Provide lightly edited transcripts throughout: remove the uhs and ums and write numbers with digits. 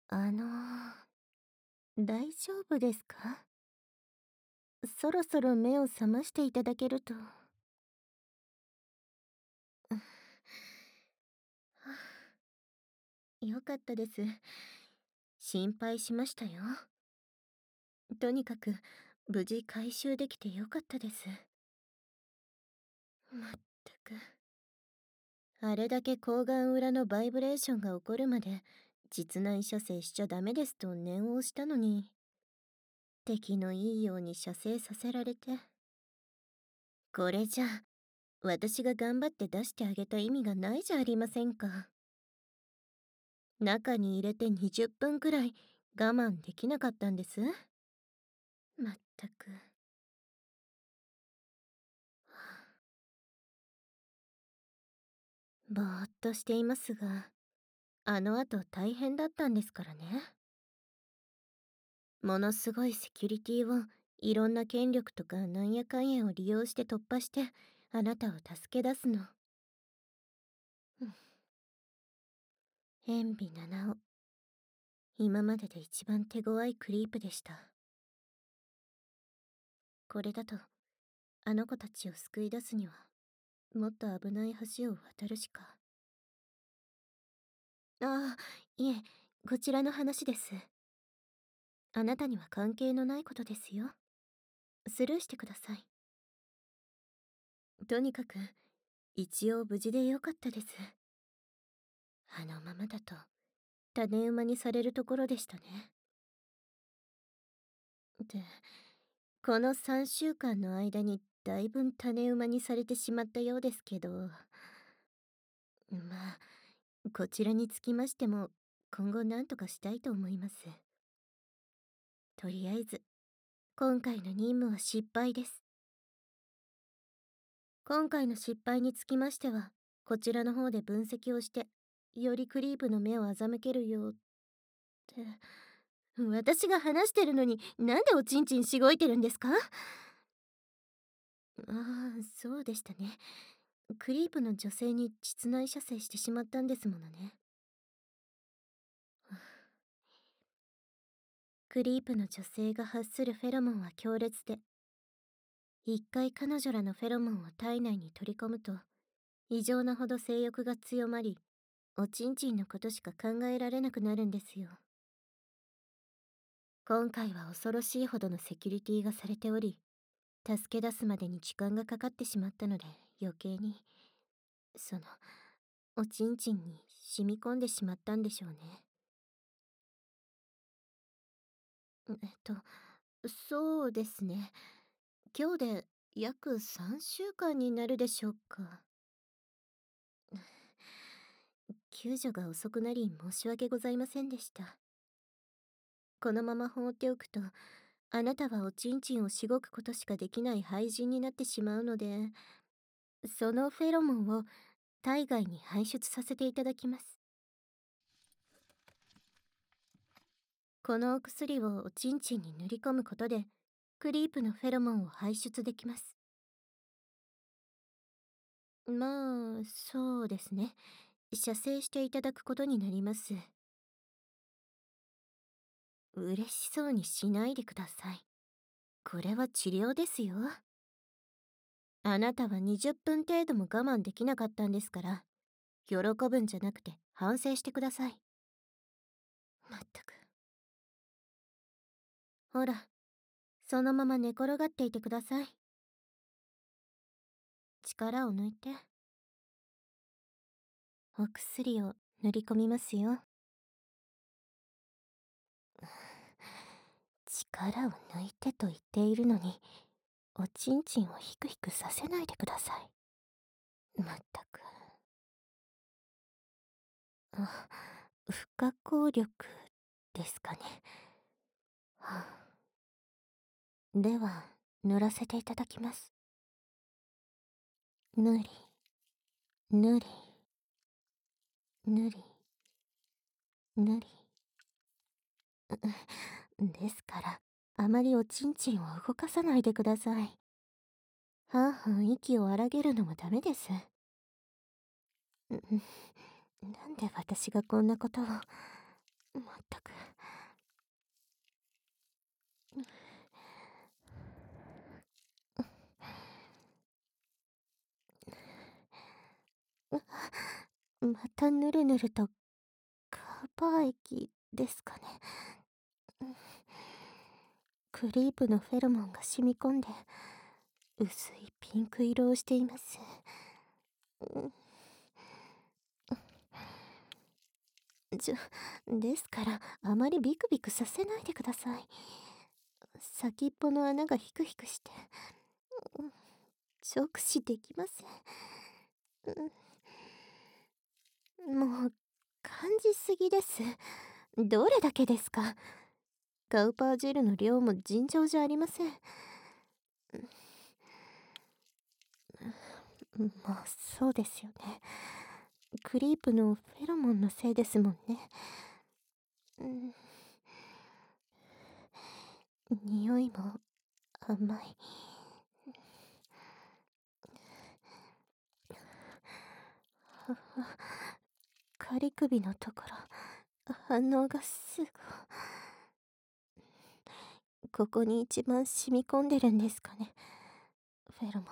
大丈夫ですか？そろそろ目を覚ましていただけると。よかったです。心配しましたよ。とにかく、無事回収できてよかったです。まったく。あれだけ睾丸裏のバイブレーションが起こるまで、実内射精しちゃダメですと念を押したのに、敵のいいように射精させられて。これじゃあ、私が頑張って出してあげた意味がないじゃありませんか。中に入れて20分くらい我慢できなかったんです。まったく。ぼーっとしていますが、あの後大変だったんですからね。ものすごいセキュリティをいろんな権力とかなんやかんやを利用して突破してあなたを助け出すの。うん。塩ビ七尾。今までで一番手強いクリープでした。これだと、あの子たちを救い出すには、もっと危ない橋を渡るしか。ああ、いえ、こちらの話です。あなたには関係のないことですよ。スルーしてください。とにかく、一応無事でよかったです。あのままだと、種馬にされるところでしたね。で、この3週間の間にだいぶ種馬にされてしまったようですけど、まあ、こちらにつきましても、今後何とかしたいと思います。とりあえず、今回の任務は失敗です。今回の失敗につきましては、こちらの方で分析をして、よりクリープの目を欺けるようって。私が話してるのになんでおちんちんしごいてるんですか？ああ、そうでしたね。クリープの女性に実内射精してしまったんですものね。クリープの女性が発するフェロモンは強烈で、一回彼女らのフェロモンを体内に取り込むと、異常なほど性欲が強まり、おちんちんのことしか考えられなくなるんですよ。今回は恐ろしいほどのセキュリティがされており、助け出すまでに時間がかかってしまったので、余計に、おちんちんに染み込んでしまったんでしょうね。そうですね。今日で約3週間になるでしょうか。救助が遅くなり申し訳ございませんでした。このまま放っておくと、あなたはおちんちんをしごくことしかできない廃人になってしまうので、そのフェロモンを体外に排出させていただきます。このお薬をおちんちんに塗り込むことで、クリープのフェロモンを排出できます。まあ、そうですね。射精していただくことになります。嬉しそうにしないでください。これは治療ですよ。あなたは20分程度も我慢できなかったんですから、喜ぶんじゃなくて反省してください。まったく。ほら、そのまま寝転がっていてください。力を抜いて。お薬を塗り込みますよ。力を抜いてと言っているのに、おちんちんをヒクヒクさせないでください。まったく。あ、不可抗力ですかね。はあ、では、塗らせていただきます。ぬり、ぬり、ぬり、ぬり。ですから、あまりおちんちんを動かさないでください。はんはん息を荒げるのもダメです。なんで私がこんなことを。 まったく。またぬるぬるとカーパー液ですかね。クリープのフェロモンが染み込んで薄いピンク色をしています。ですからあまりビクビクさせないでください。先っぽの穴がヒクヒクして直視できません。もう感じすぎです。どれだけですか。ガウパージェルの量も尋常じゃありません。まあそうですよね。クリープのフェロモンのせいですもんね。匂いも甘い。仮首のところ反応がすぐ。ここに一番染み込んでるんですかね、フェロモ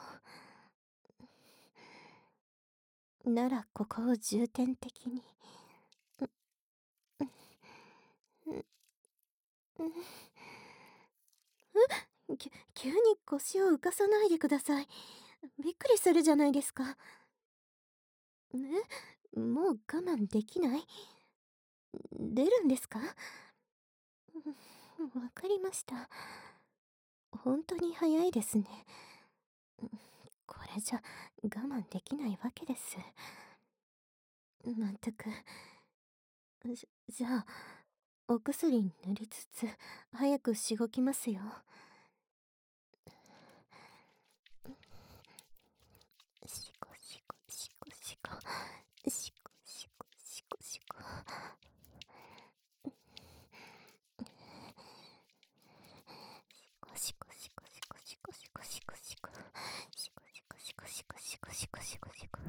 ン。ならここを重点的に。急に腰を浮かさないでください。びっくりするじゃないですか。もう我慢できない？出るんですか？わかりました。本当に早いですね。これじゃ我慢できないわけです。まったく。じゃあお薬塗りつつ早くしごきますよ。しこしこしこしこしこしこしこしこ。しこしこしこしこしこしこしこしこしこしこしこしこしこしこしこ。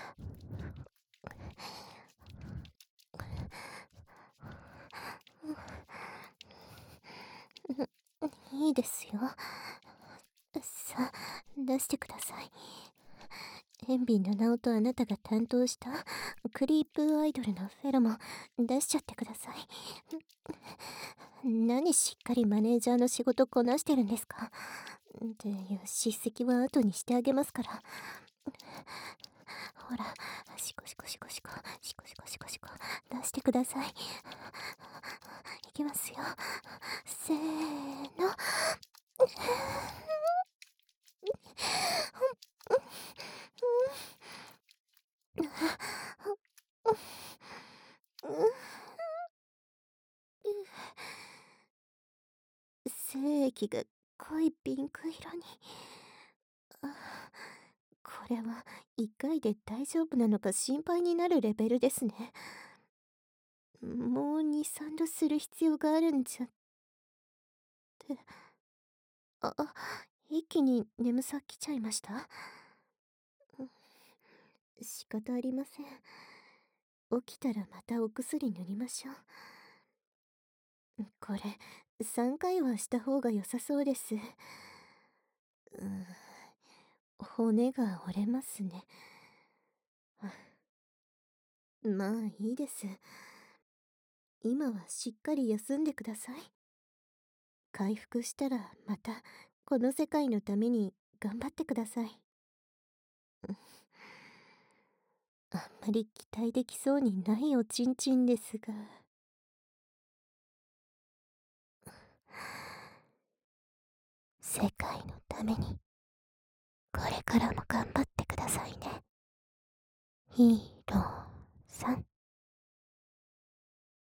いいですよ。さあ出してください。塩ビの名とあなたが担当したクリープアイドルのフェロモン出しちゃってください。何しっかりマネージャーの仕事こなしてるんですかっていう叱責は後にしてあげますから。ほら、シコシコシコシコシコシコシコシコ出してください。いきますよ。せーの。精液が濃いピンク色に。これは1回で大丈夫なのか心配になるレベルですね。もう2、3度する必要があるんじゃって。一気に眠さきちゃいました。仕方ありません。起きたらまたお薬塗りましょう。これ3回はした方が良さそうです。骨が折れますね。まあいいです。今はしっかり休んでください。回復したらまたこの世界のために頑張ってください。あんまり期待できそうにないおちんちんですが。世界のためにこれからも頑張ってくださいね。いい